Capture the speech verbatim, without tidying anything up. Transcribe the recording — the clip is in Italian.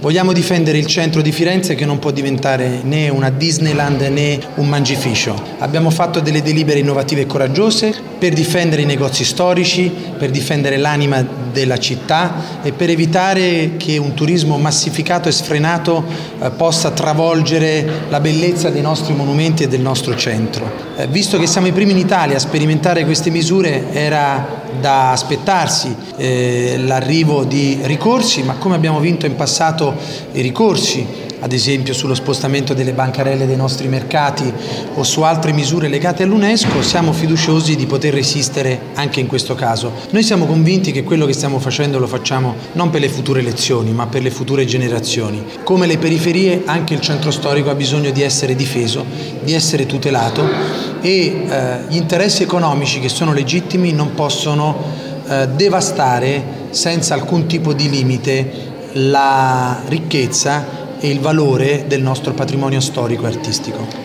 Vogliamo difendere il centro di Firenze, che non può diventare né una Disneyland né un mangificio. Abbiamo fatto delle delibere innovative e coraggiose per difendere i negozi storici, per difendere l'anima della città e per evitare che un turismo massificato e sfrenato eh, possa travolgere la bellezza dei nostri monumenti e del nostro centro. Eh, visto che siamo i primi in Italia a sperimentare queste misure, era da aspettarsi eh, l'arrivo di ricorsi, ma come abbiamo vinto in passato i ricorsi, ad esempio sullo spostamento delle bancarelle dei nostri mercati o su altre misure legate all'UNESCO, siamo fiduciosi di poter resistere anche in questo caso. Noi siamo convinti che quello che stiamo facendo lo facciamo non per le future elezioni, ma per le future generazioni. Come le periferie, anche il centro storico ha bisogno di essere difeso, di essere tutelato e eh, gli interessi economici, che sono legittimi, non possono eh, devastare senza alcun tipo di limite la ricchezza e il valore del nostro patrimonio storico e artistico.